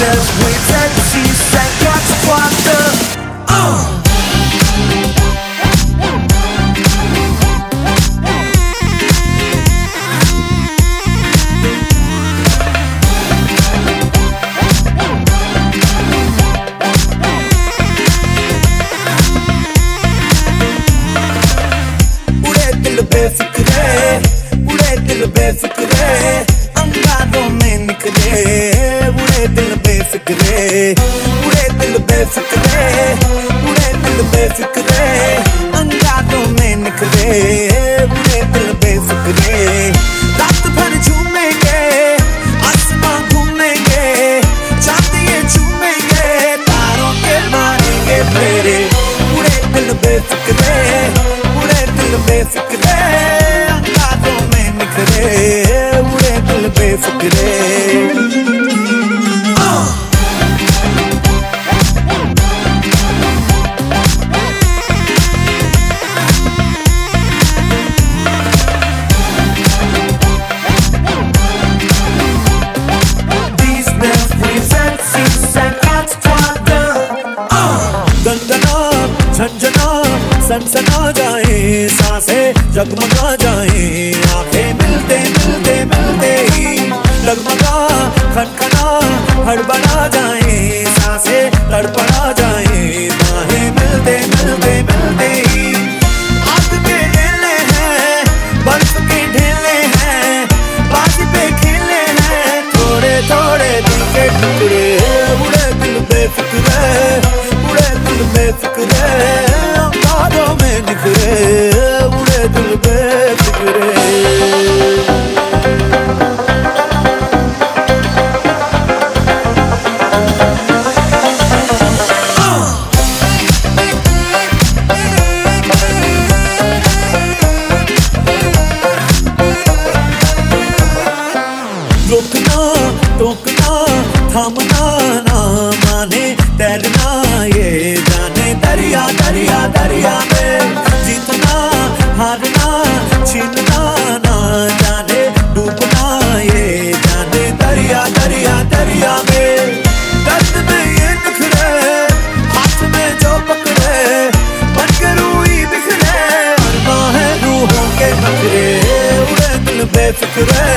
left with ecstasy, 54. Befikre उड़े दिल बेफिक्रे अंगारों में निकले उड़े दिल बेफिक्रे उड़े दिल बेफिक्रे उड़े दिल बेफिक्रे अंगारों में निकले उड़े दिल बेफिक्रे रात भर झूमेंगे आसमां घूमेंगे चांदिए झूमेंगे तारों के मारेंगे फेरे उड़े दिल बेफिक्रे उड़े दिल बेफिक्रे अंगारों में निकले उड़े दिल बेफिक्रे झंझना सनसना जाए सांसें जगमगा जाए आंखें मिलते मिलते मिलते ही लगमगा खनखना हड़बड़ा जाए सांसें तड़पड़ा जाए बाहें मिलते मिलते मिलते ही आग के ढेले हैं बर्फ के ढेले हैं बाजी पे खेले हैं थोड़े थोड़े दिल के टुकड़े उड़े दिल बेफिक्रे उड़े दिल बेफिक्रे अंगारों में निकले उड़े दिल बेफिक्रे रोकना टोकना थामना ना माने तैरना ये जाने दरिया दरिया दरिया में जीतना हारना छीनना ना जाने डूबना ये जाने दरिया दरिया दरिया में दर्द में ये निखरे हाथ में जो पकड़े बन के रूही बिखरे अरमा है रूहों के नखरे उड़े दिल बेफिक्रे